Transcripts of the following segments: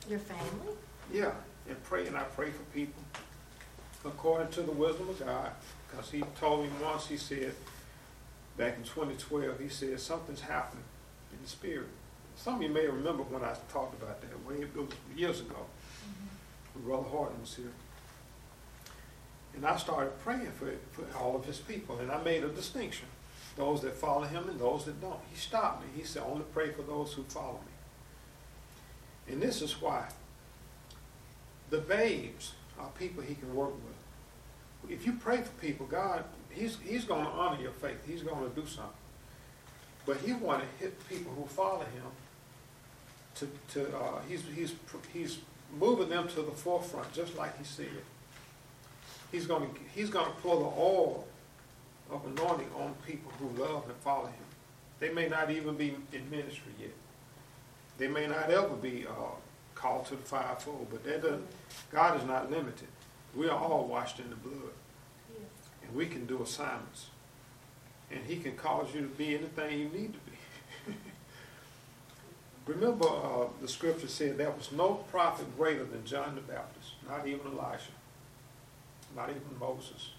Your family? Yeah, and pray, and I pray for people according to the wisdom of God. Because he told me once, he said, back in 2012, he said, something's happening in the spirit. Some of you may remember when I talked about that way years ago. When Brother Horton was here. And I started praying for all of his people, and I made a distinction. Those that follow him and those that don't. He stopped me. He said, only pray for those who follow me. And this is why. The babes are people he can work with. If you pray for people, God, he's going to honor your faith. He's going to do something. But he want to hit people who follow him. He's moving them to the forefront, just like he said. He's going to pour the oil of anointing on people who love and follow him. They may not even be in ministry yet. They may not ever be called to the fivefold, but God is not limited. We are all washed in the blood. Yes. And we can do assignments. And he can cause you to be anything you need to be. Remember, the scripture said there was no prophet greater than John the Baptist, not even Elisha, not even Moses.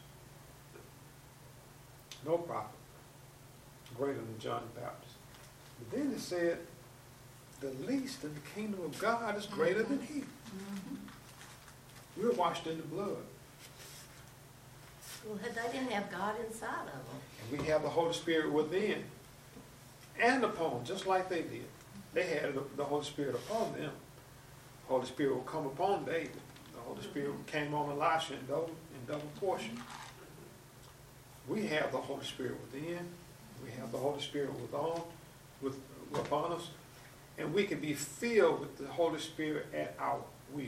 No prophet greater than John the Baptist. But then it said, the least in the kingdom of God is greater than he. We're washed in the blood. Well, they didn't have God inside of them. And we have the Holy Spirit within and upon, just like they did. They had the Holy Spirit upon them. The Holy Spirit will come upon David. The Holy Spirit came on Elisha in double portion. We have the Holy Spirit within. We have the Holy Spirit upon us. And we can be filled with the Holy Spirit at our will.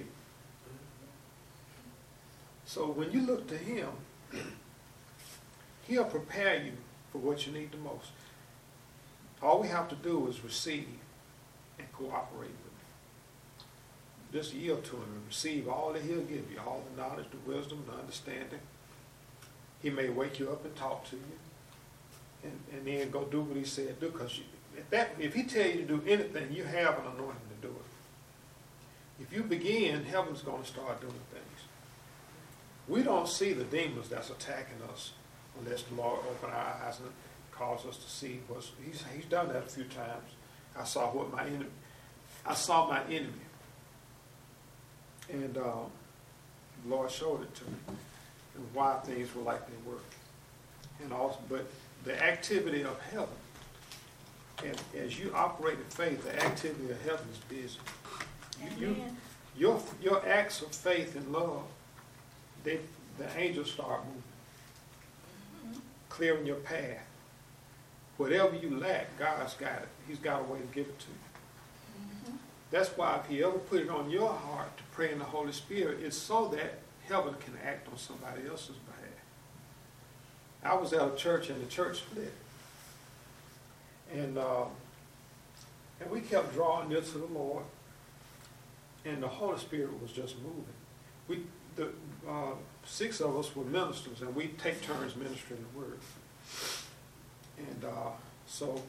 So when you look to him, he'll prepare you for what you need the most. All we have to do is receive and cooperate with him. Just yield to him and receive all that he'll give you, all the knowledge, the wisdom, the understanding. He may wake you up and talk to you, and then go do what he said do. Because if he tell you to do anything, you have an anointing to do it. If you begin, heaven's going to start doing things. We don't see the demons that's attacking us unless the Lord open our eyes and cause us to see what's. He's done that a few times. I saw my enemy, and the Lord showed it to me, and why things were like they were, and also, but the activity of heaven. And as you operate in faith, the activity of heaven is busy. Your acts of faith and love, the angels start moving, clearing your path. Whatever you lack, God's got it. He's got a way to give it to you. That's why if he ever put it on your heart to pray in the Holy Spirit, it's so that heaven can act on somebody else's behalf. I was at a church and the church split. And we kept drawing near to the Lord, and the Holy Spirit was just moving. 6 of us were ministers, and we take turns ministering the word. And so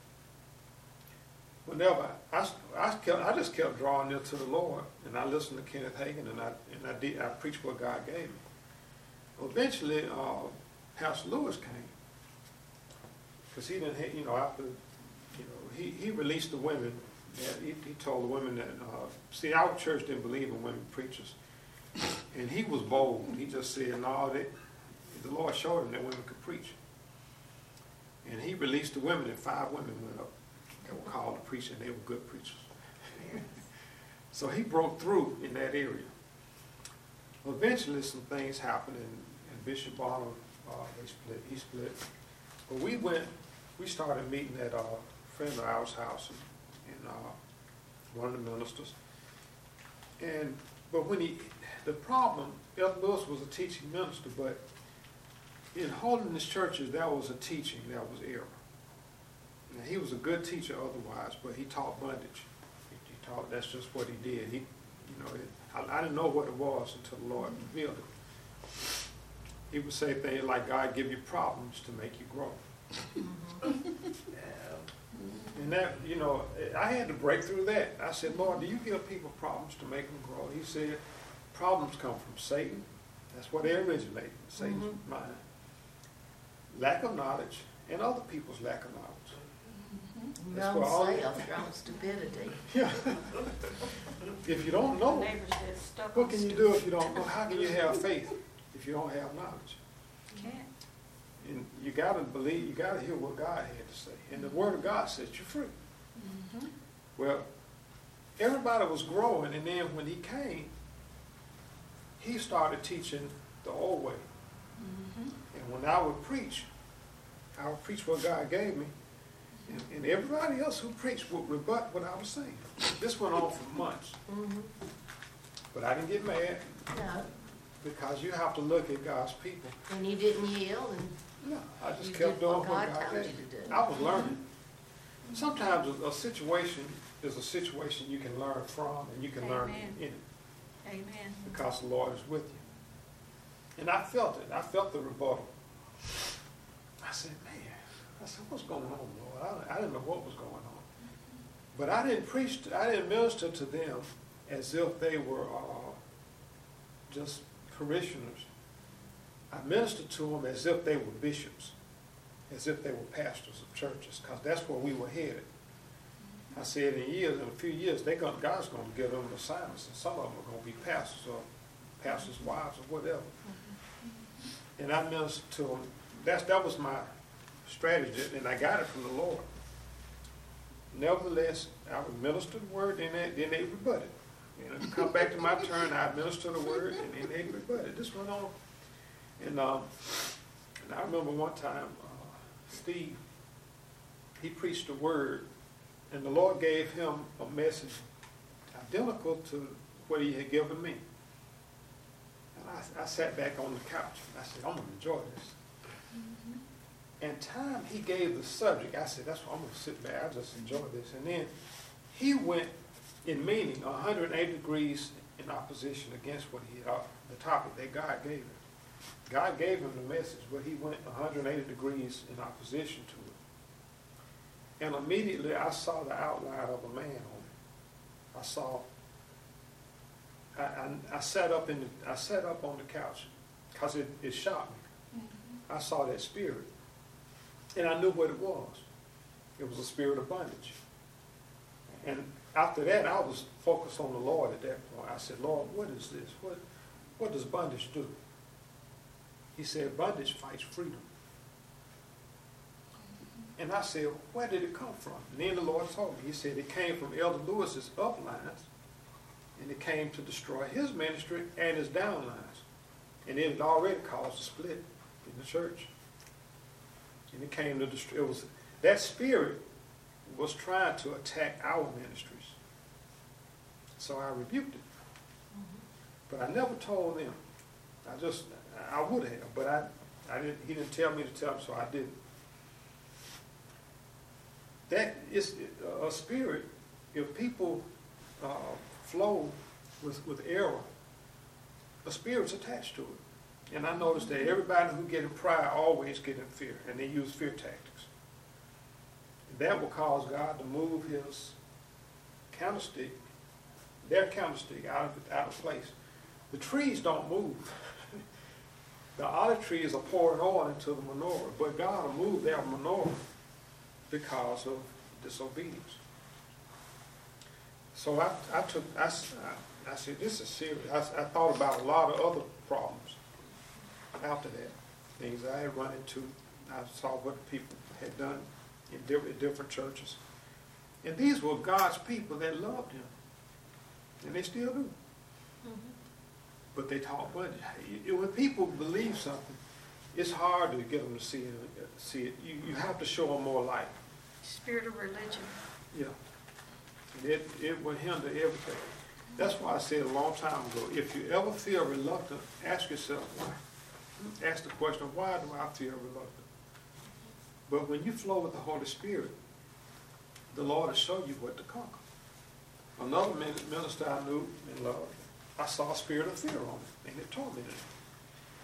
whenever I just kept drawing near to the Lord, and I listened to Kenneth Hagin, and I preached what God gave me. Eventually, Pastor Lewis came. Because he didn't, after, he released the women. He told the women that, see, our church didn't believe in women preachers. And he was bold. He just said, no, the Lord showed him that women could preach. And he released the women, and 5 women went up that were called to preach, and they were good preachers. So he broke through in that area. Eventually, some things happened, and Bishop Bonner, he split. But we started meeting at a friend of ours' house, and one of the ministers. But the problem, Elder Lewis was a teaching minister, but in holiness churches, there was a teaching that was error. Now, he was a good teacher otherwise, but he taught bondage. He taught, that's just what he did. I didn't know what it was until the Lord revealed it. He would say things like, God give you problems to make you grow. And that, you know, I had to break through that. I said, Lord, do you give people problems to make them grow? He said, problems come from Satan. That's where they originate, Satan's mind. Lack of knowledge and other people's lack of knowledge. That's where all Self-grown stupidity. Yeah. If you don't know, what can you do if you don't know? How can you have faith if you don't have knowledge? Can't. And you got to believe, you got to hear what God had to say. And the Word of God sets you free. Well, everybody was growing, and then when he came, he started teaching the old way. And when I would preach what God gave me, and everybody else who preached would rebut what I was saying. This went on for months. But I didn't get mad. No, Because you have to look at God's people. and you didn't yield, and No, I just you kept did doing what what God God told gave you me. to do. I was learning. Sometimes a situation is a situation you can learn from, and you can learn Amen. in it, Amen. because the Lord is with you. And I felt it. I felt the rebuttal. I said, man, what's going on, Lord? I didn't know what was going on. But I didn't minister to them as if they were just parishioners. I ministered to them as if they were bishops, as if they were pastors of churches, because that's where we were headed. I said in a few years, God's going to give them assignments, and some of them are going to be pastors or pastors' wives or whatever. And I ministered to them. That was my strategy, and I got it from the Lord. Nevertheless, I would minister the word, then they rebutted. Come back to my turn, I administer the word, and then they rebutted. This went on. And I remember one time, Steve, he preached the word, and the Lord gave him a message identical to what he had given me. And I sat back on the couch, and I said, I'm going to enjoy this. And time he gave the subject, I said, that's what I'm going to sit back, I'll just enjoy this. And then he went in meaning 180 degrees in opposition against what the topic that God gave him. God gave him the message, but he went 180 degrees in opposition to it. And immediately I saw the outline of a man on it. I sat up on the couch because it shocked me. I saw that spirit. And I knew what it was. It was a spirit of bondage. And after that, I was focused on the Lord at that point. I said, Lord, what is this? What does bondage do? He said, bondage fights freedom. And I said, where did it come from? And then the Lord told me. He said it came from Elder Lewis's uplines, and it came to destroy his ministry and his downlines. And it had already caused a split in the church. And it came to destroy. That spirit was trying to attack our ministries. So I rebuked it. But I never told them. I would have, but I didn't. He didn't tell me to tell them, so I didn't. That is a spirit. If people flow with error, a spirit's attached to it. And I noticed that everybody who get in pride always get in fear, and they use fear tactics. That will cause God to move his candlestick, their candlestick, out of place. The trees don't move. The olive trees are pouring oil into the menorah, but God will move their menorah because of disobedience. So I said, this is serious. I thought about a lot of other problems after that, things I had run into. I saw what people had done in different churches. And these were God's people that loved him. And they still do. But they taught bondage. When people believe something, it's hard to get them to see it. You have to show them more light. Spirit of religion. Yeah. And it will hinder everything. That's why I said a long time ago, if you ever feel reluctant, ask yourself why. Ask the question, why do I feel reluctant? But when you flow with the Holy Spirit, the Lord will show you what to conquer. Another minister I knew and loved, I saw a spirit of fear on him, and it tormented him.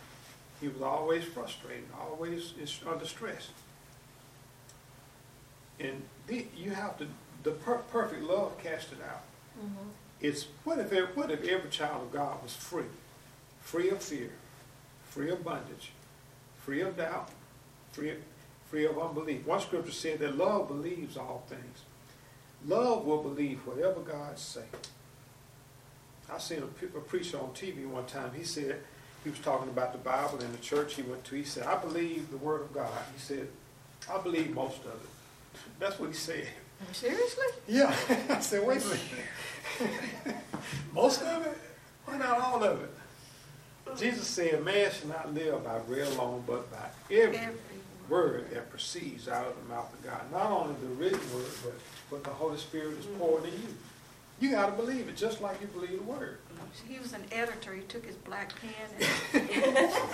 He was always frustrated, always under stress. And you have to, the perfect love cast it out. Mhm. It's, what if every child of God was free? Free of fear, free of bondage, free of doubt, free of unbelief. One scripture said that love believes all things. Love will believe whatever God say. I seen a preacher on TV one time. He said, he was talking about the Bible in the church he went to. He said, I believe the word of God. He said, I believe most of it. That's what he said. Seriously? Yeah. I said, wait a minute. Most of it? Why not all of it? Jesus said, man should not live by bread alone, but by every word that proceeds out of the mouth of God. Not only the written word, but the Holy Spirit is poured in you. You got to believe it, just like you believe the word. He was an editor. He took his black pen and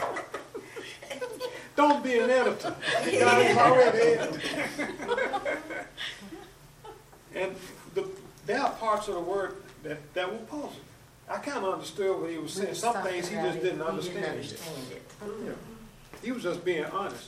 Don't be an editor. God is already editor. And there are parts of the word that will puzzle. I kind of understood what he was saying. Some things he just didn't understand. Yeah. He was just being honest.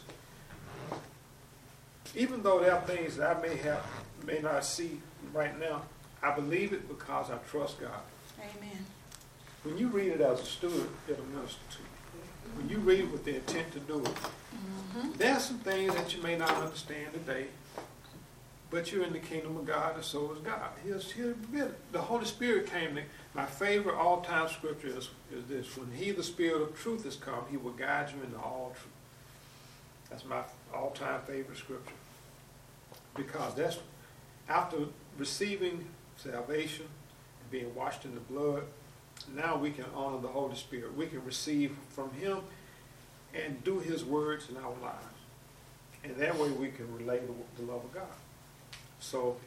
Even though there are things that I may not see right now, I believe it because I trust God. amen. When you read it as a student, it'll minister to you. When you read it with the intent to do it, there are some things that you may not understand today, but you're in the kingdom of God, and so is God. The Holy Spirit came. My favorite all-time scripture is this: when He, the Spirit of truth, is come, He will guide you into all truth. That's my all-time favorite scripture. Because that's after receiving salvation and being washed in the blood, now we can honor the Holy Spirit. We can receive from Him and do His words in our lives. And that way we can relate the love of God. So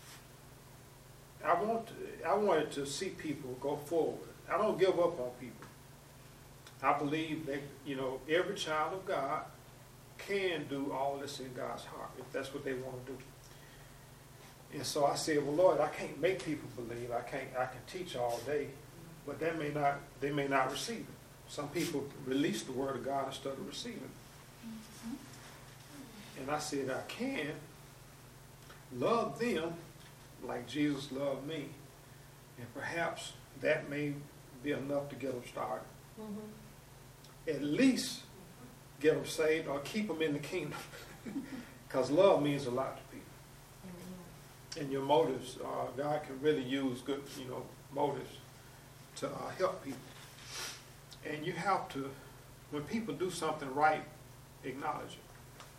I wanted to see people go forward. I don't give up on people. I believe that, every child of God can do all this in God's heart, if that's what they want to do. And so I said, well, Lord, I can't make people believe. I can teach all day, but they may not receive it. Some people release the word of God instead of receiving it. And I said, I can love them like Jesus loved me. And perhaps that may be enough to get them started. At least get them saved or keep them in the kingdom. Because love means a lot to people. And your motives, God can really use good, motives to help people. And you have to, when people do something right, acknowledge it.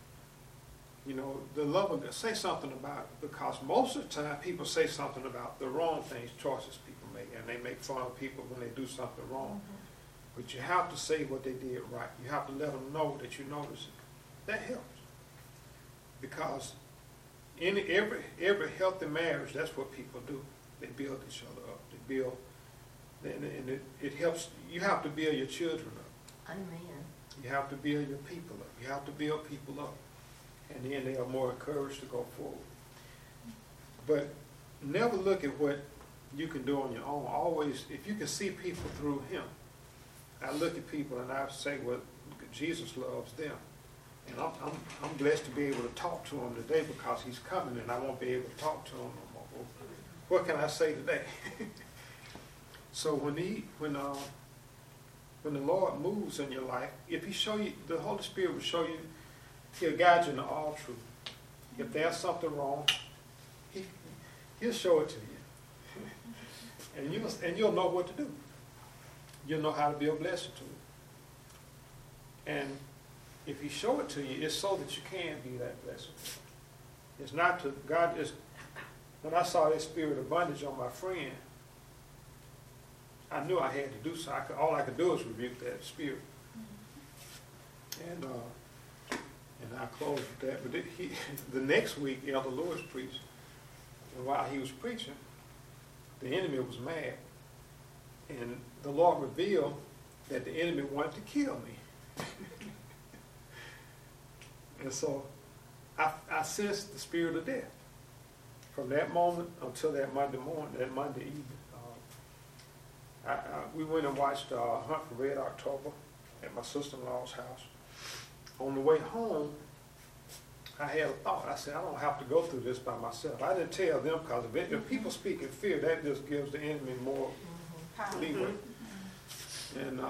The love of God, say something about it, because most of the time people say something about the wrong things, choices people make, and they make fun of people when they do something wrong. But you have to say what they did right. You have to let them know that you notice it. That helps. Because in every healthy marriage, that's what people do. They build each other up. They build, and it helps. You have to build your children up. Amen. You have to build your people up. You have to build people up. And then they are more encouraged to go forward. But never look at what you can do on your own. Always, if you can see people through Him, I look at people and I say, well, Jesus loves them. And I'm blessed to be able to talk to him today because he's coming and I won't be able to talk to him no more. What can I say today? So when the Lord moves in your life, if He show you, the Holy Spirit will show you, He'll guide you into all truth. If there's something wrong, He'll show it to you. And you'll know what to do. You'll know how to be a blessing to it. And if He show it to you, it's so that you can be that blessing. It's not to, God just, when I saw that spirit of bondage on my friend, I knew I had to do something. All I could do is rebuke that spirit. And I closed with that. But the next week, Elder Lewis preached. And while he was preaching, the enemy was mad. And the Lord revealed that the enemy wanted to kill me. And so I sensed the spirit of death. From that moment until that Monday morning, that Monday evening. We went and watched Hunt for Red October at my sister-in-law's house. On the way home, I had a thought. I said, I don't have to go through this by myself. I didn't tell them because if people speak in fear, that just gives the enemy more leeway. And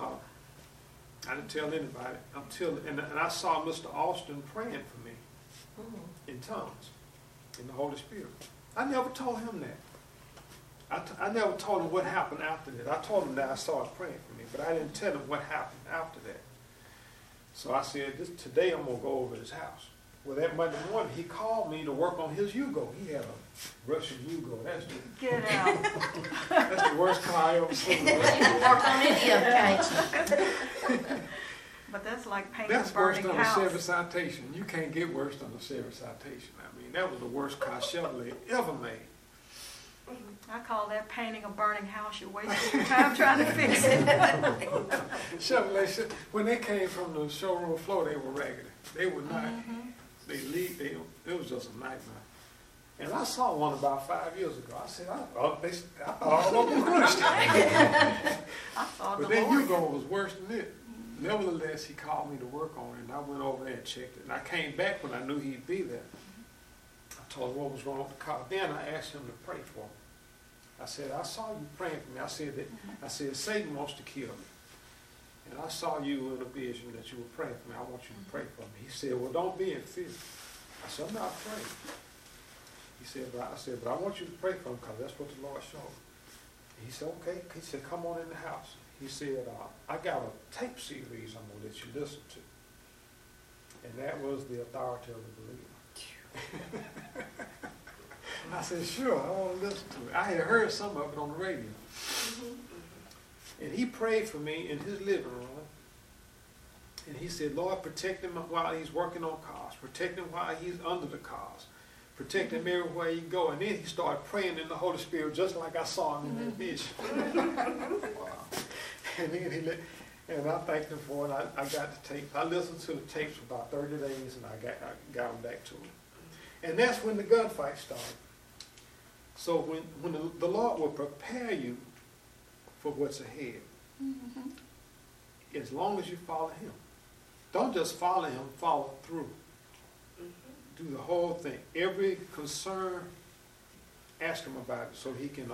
I didn't tell anybody until, and I saw Mr. Austin praying for me in tongues, in the Holy Spirit. I never told him that. I never told him what happened after that. I told him that I saw him praying for me, but I didn't tell him what happened after that. So I said, today I'm going to go over to his house. Well, that Monday morning, he called me to work on his Yugo. He had a Russian Yugo. Get out. That's the worst car I ever seen. You can work on any of them, can't you? But that's like painting a That's worse burning than a Chevy house. Citation. You can't get worse than a Chevy Citation. I mean, that was the worst car Chevrolet ever made. I call that painting a burning house. You're wasting your time trying to fix it. Chevrolet, when they came from the showroom floor, they were raggedy. They were not. It was just a nightmare. And I saw one about 5 years ago. I said, I thought all of them crushed. I saw the But then Lord. Yugo was worse than it. Nevertheless, he called me to work on it, and I went over there and checked it. And I came back when I knew he'd be there. I told him what was wrong with the car. Then I asked him to pray for me. I said, I saw you praying for me. I said, Satan wants to kill me. And I saw you in a vision that you were praying for me. I want you to pray for me. He said, well, don't be in fear. I said, I'm not afraid. He said, but I want you to pray for him because that's what the Lord showed me. He said, okay. He said, come on in the house. He said, I got a tape series I'm going to let you listen to. And that was The Authority of the Believer. I said, sure, I want to listen to it. I had heard some of it on the radio. And he prayed for me in his living room. And he said, Lord, protect him while he's working on cars. Protect him while he's under the cars. Protect him everywhere he go. And then he started praying in the Holy Spirit just like I saw him in that vision. Wow. And then and I thanked him for it. I got the tape. I listened to the tapes for about 30 days and I got them back to him. And that's when the gunfight started. So when the Lord will prepare you for what's ahead, as long as you follow him. Don't just follow him, follow through. Do the whole thing. Every concern, ask him about it so he can,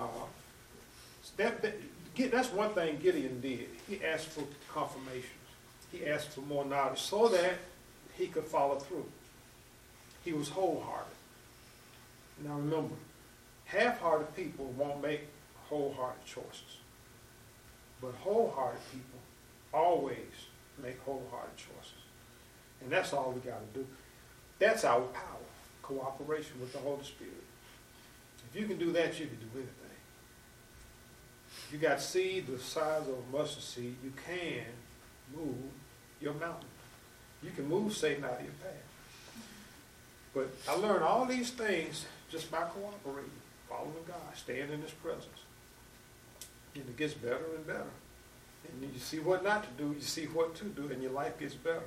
that's one thing Gideon did. He asked for confirmations. He asked for more knowledge so that he could follow through. He was wholehearted. Now remember, half-hearted people won't make wholehearted choices. But wholehearted people always make wholehearted choices. And that's all we got to do. That's our power, cooperation with the Holy Spirit. If you can do that, you can do anything. If you got seed the size of a mustard seed, you can move your mountain. You can move Satan out of your path. But I learned all these things just by cooperating, following God, staying in his presence. And it gets better and better. And you see what not to do, you see what to do, and your life gets better.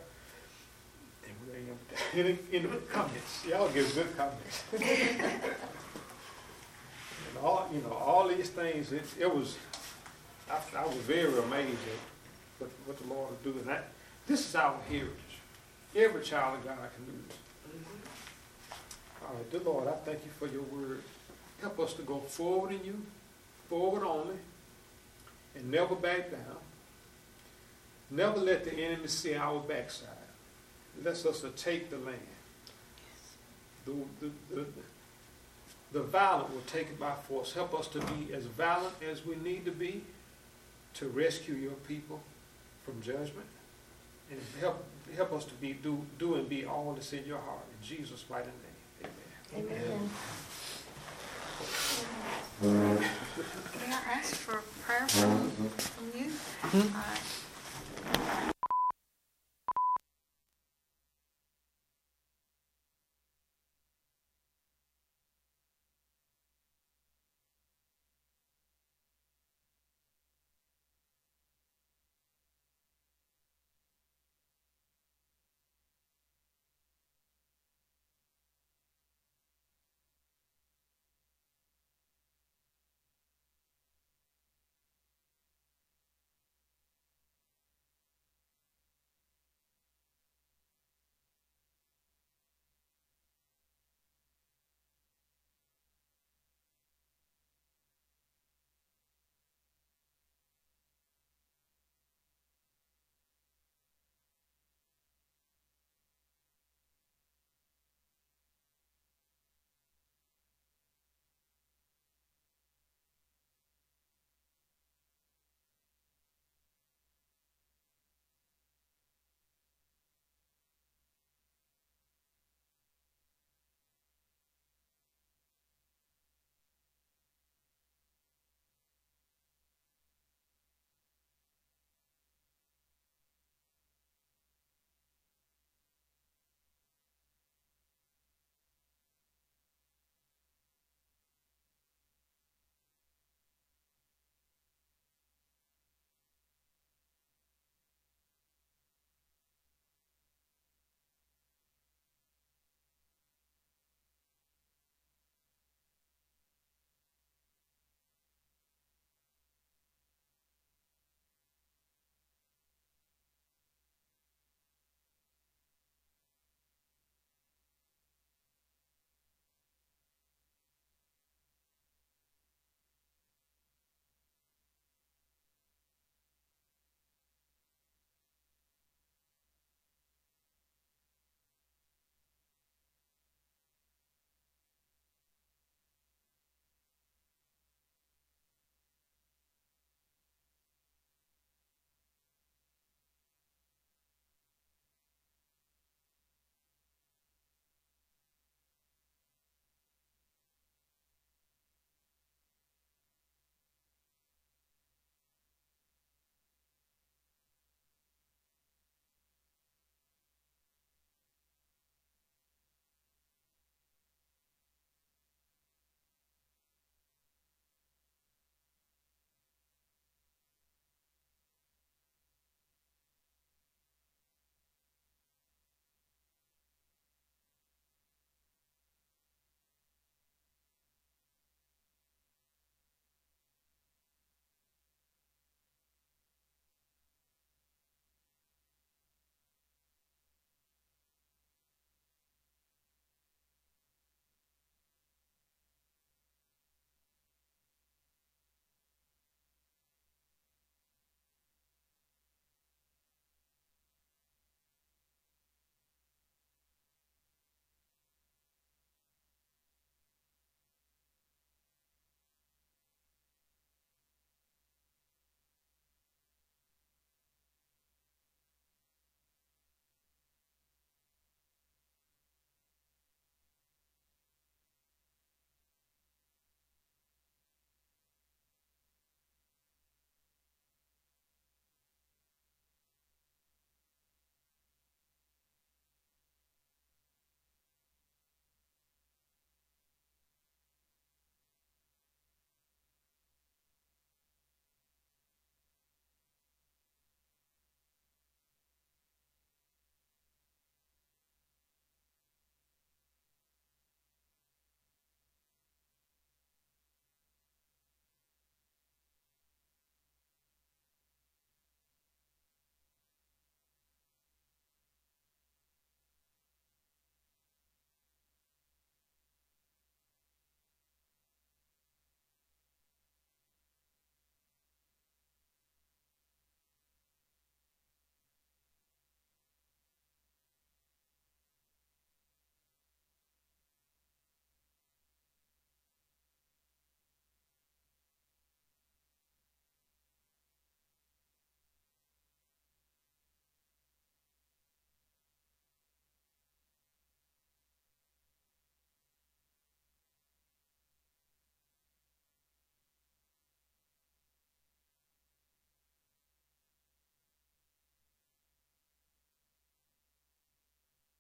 And in the comments, y'all give good comments. And all these things, I was very amazed at what the Lord will do. And this is our heritage. Every child of God can do this. All right, dear Lord, I thank you for your word. Help us to go forward in you, forward only, and never back down. Never let the enemy see our backside. Let us to take the land. The violent will take it by force. Help us to be as violent as we need to be to rescue your people from judgment. And help us to do and be all that's in your heart. In Jesus' mighty name. Amen. Amen. May I ask for prayer from you?